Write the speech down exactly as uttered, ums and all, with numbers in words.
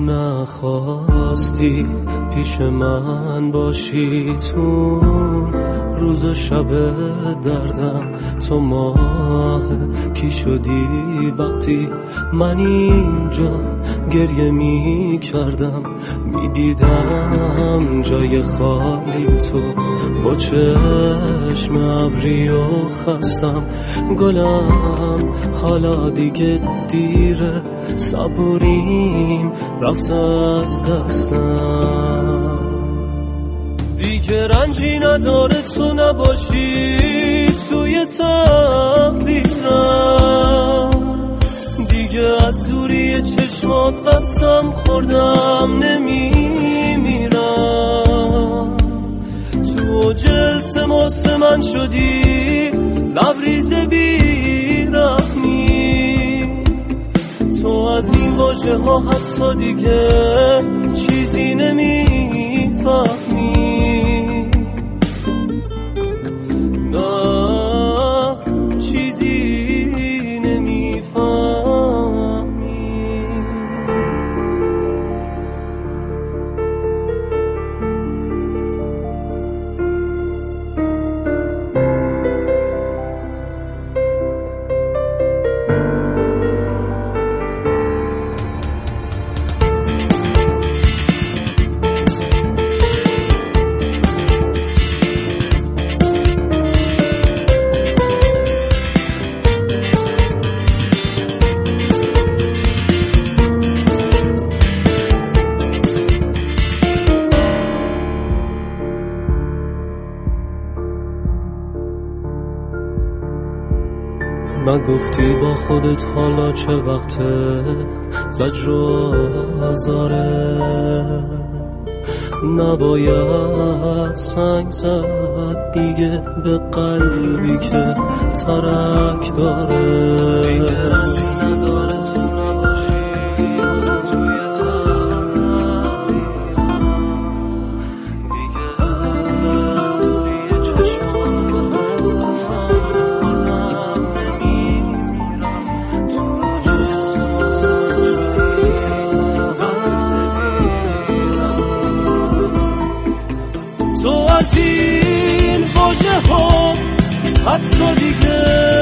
نخواستی پیش من باشی تو روز و شب دردم، تو ماه کی شدی وقتی من اینجا گریه می کردم، می دیدم جای خالی تو با چشم ابری و خستم. گلم حالا دیگه دیره، صبوریم رفته از دستم، دیگه رنجی نداره تو نباشی توی تقدیرم، دیگه از دوری چشمات قسم خوردم نمیمیرم. تو جلس ماس من شدی لبریز بیرحمی، تو از این واژه ها حتی دیگه چیزی نمیفهمی. نگفتی با خودت حالا چه وقته زجر و آزاره، نباید سنگ زد دیگه به قلبی که ترک داره. حتی دیگه